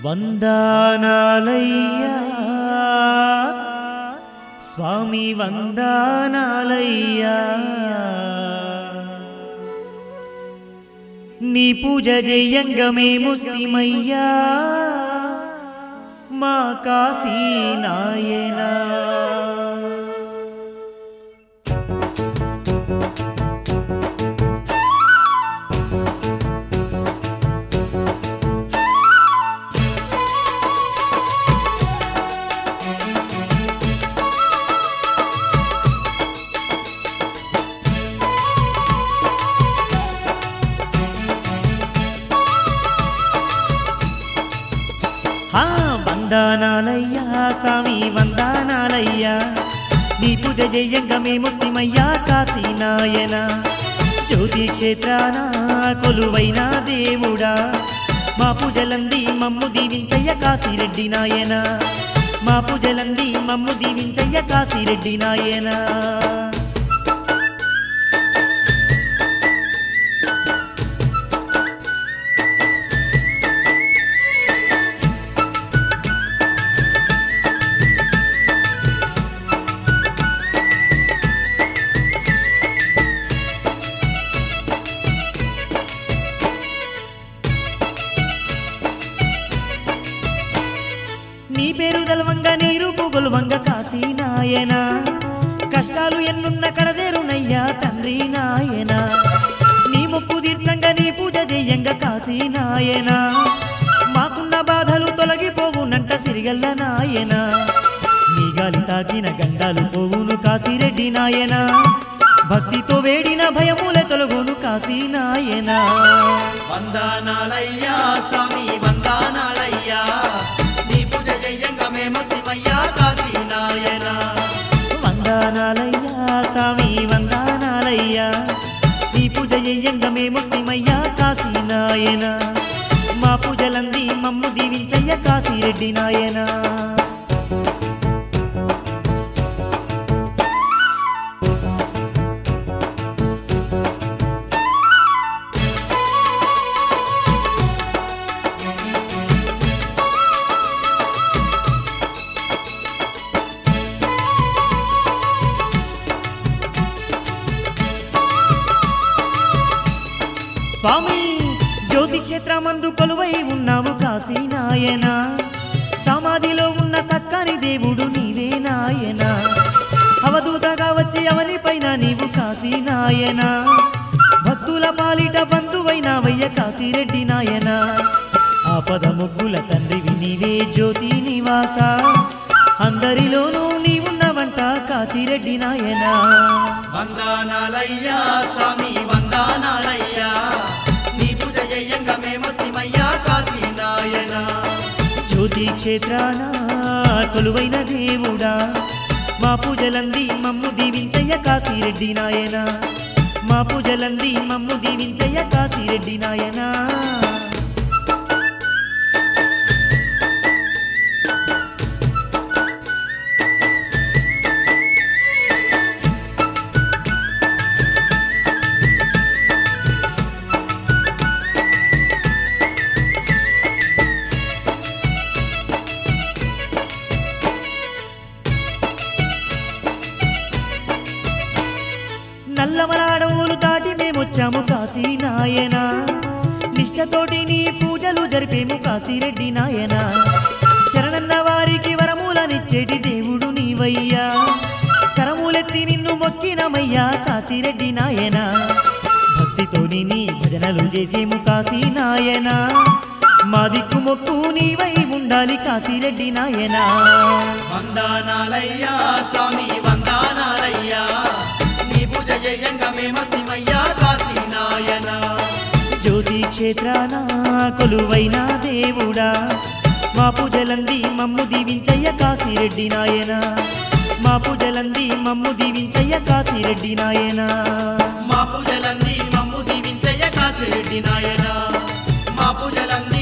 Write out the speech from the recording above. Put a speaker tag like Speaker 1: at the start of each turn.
Speaker 1: వందనాలయ్యా స్వామి వందనాలయ్యా నీ పూజ జయంగా మేముస్తిమయ్యా మా కాశీ నాయనా వందనాలయ్యా స్వామి వందనాలయ్యా నీ పూజ జయంగా మేముస్తిమయ్యా కాశీ నాయనా జ్యోతి క్షేత్రాన కొలువైన దేవుడా మా పూజలంది మమ్ము దీవించయ్య కాశీరెడ్డి నాయనా మా పూజలంది మమ్ము దీవించయ్య కాశీరెడ్డి నాయనా నీ పేరు దలవంగ నీ రూపు గొలువంగ కాశీ నాయనా కష్టాలు ఎన్నున్న కడదేరునయ్యా తండ్రి నాయనా నీ మొక్కు తీర్చంగా నీ పూజ జయంగా కాశీ నాయనా మాకున్న బాధలు తొలగిపోవునంట సిరిగల్ల నాయనా నీ గాలి తాకిన గండాలు పోవును కాశీరెడ్డి నాయనా భక్తితో వేడిన భయముల తొలగును కాశీ నాయనా
Speaker 2: వందనాలయ్యా స్వామి వందనాలయ్యా నీ పూజ జయంగా మేముస్తిమయ్యా కాశీ నాయనా
Speaker 1: వందనాలయ్యా స్వామి వందనాలయ్యా నీ పూజ జయంగా మేముస్తిమయ్యా కాశీ నాయనా మా పూజలంది మమ్ము దీవించయ్య కాశీరెడ్డి నాయనా స్వామి జ్యోతి క్షేత్రమందు కొలువై ఉన్నావు కాశీ నాయనా సమాధిలో ఉన్న సక్కని దేవుడు నీవే నాయనా అవధూతగా వచ్చి అవని పైన నీవు కాశీ నాయనా భక్తుల పాలిట బంధువైనావయ్య కాశీరెడ్డి నాయనా ఆపద ముగ్గుల తండ్రివి నీవే జ్యోతి నివాస అందరిలోనూ నీవున్నవంట కాశీరెడ్డి నాయనా
Speaker 2: వందనాలయ్యా స్వామి వందనాలయ్యా నీ పూజ జయంగా మేముస్తిమయ్యా కాశీ నాయనా
Speaker 1: జ్యోతి క్షేత్రాన కొలువైన దేవుడా మా పూజలంది మమ్ము దీవించయ్య కాశీరెడ్డి నాయనా మా పూజలంది మమ్ము దీవించయ్య కాశీరెడ్డి నాయనా నల్లమలాడవులు దాటి మేమొచ్చాము కాశీ నాయనా నిష్టతోటి నీ పూజలు జరిపేము కాశీరెడ్డి నాయనా శరణన్న వారికి వరములనిచ్చేటి దేవుడు నీవయ్యా కరములెత్తి నిన్ను మొక్కినమయ్యా కాశీరెడ్డి నాయనా భక్తితోని నీ భజనలు చేసేము కాశీ నాయనా మా దిక్కు మొక్కు నీవై ఉండాలి కాశీరెడ్డి నాయనా
Speaker 2: వందనాలయ్యా స్వామి వందనాలయ్యా నీ పూజ జయంగా మేముస్తిమయ్యా కాశీ నాయనా
Speaker 1: జ్యోతి క్షేత్రాన కొలువైన దేవుడా మా పూజలంది మమ్ము దీవించయ్య కాశీరెడ్డి నాయనా మా పూజలంది మమ్ము దీవించయ్య కాశీరెడ్డి నాయనా
Speaker 2: మా పూజలంది మమ్ము దీవించయ్య కాశీరెడ్డి నాయనా మా పూజలంది